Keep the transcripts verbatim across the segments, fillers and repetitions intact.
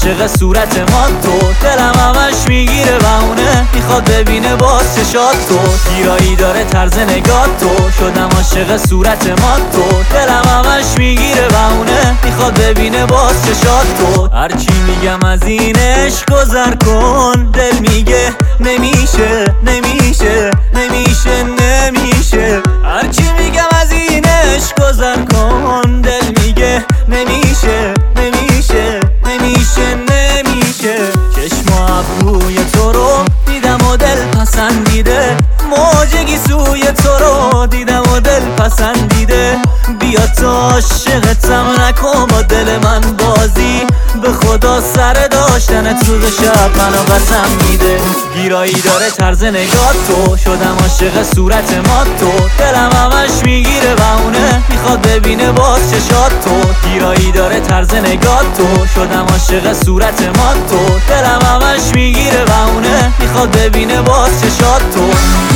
عاشق صورت ما تو، دلم همش میگیره و اونه میخواد ببینه باز چشات تو. گیرایی داره طرز نگاه تو، شدم عاشق صورت ما تو، دلم همش میگیره و اونه میخواد ببینه باز چشات تو. هرچی میگم از این عشق گذر کن، دل میگه نمیشه نمیشه نمیشه نمیشه. هرچی میگم از این عشق گذر کن، دل میگه نمیشه نمیشه نمیشه نمیشه. چشم و ابروی تو رو دیدم و دل پسندیده، موجگی سوی تو رو دیدم و دل پسندیده. بیا تا عاشقتم نکن با دل من بازی، به خدا سر داشتنت روز شب منو قسم میده. گیرایی داره طرز نگاه تو، شدم عاشق صورت ما تو، دلم همش میگیره و اونه میخواد ببینه باز چشات تو. گیرایی داره طرز نگاه تو، شدم عاشق صورت ما تو، دلم همش میگیره و اونه میخواد ببینه باز چشات تو.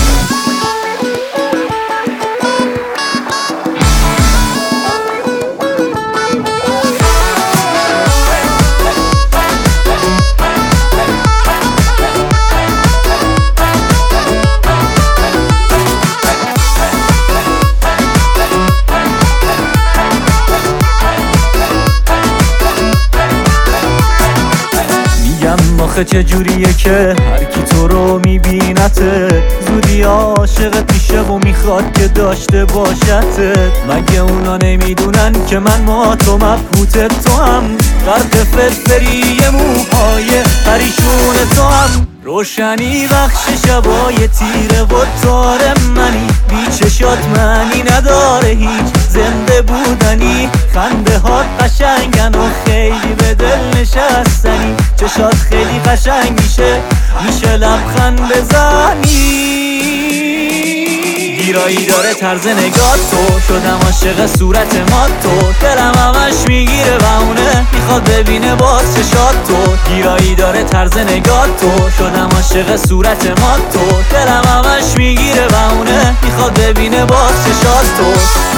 آخه چجوریه که هر کی تو رو میبینته زودی عاشقت میشه و میخواد که داشته باشتت. مگه اونا نمیدونن که من ما تو مبهوت تو هم، غرق فرفری موهای پریشون تو هم. روشنی بخش شبای تیره و تار منی، بی چشات معنی نداره هیچ زنده بودنی. خنده هات قشنگن و خیلی به دل نشستنی، چشات خیلی قشنگ میشه میشه لبخند بزنی. گیرایی داره طرز نگاه تو، شدم عاشق صورت ما تو، دلم همش میگیره و اونه میخواد ببینه باز چشات تو. گیرایی داره طرز نگاه تو، شدم عاشق صورت ما تو، دلم همش میگیره و اونه میخواد ببینه باز چشات تو.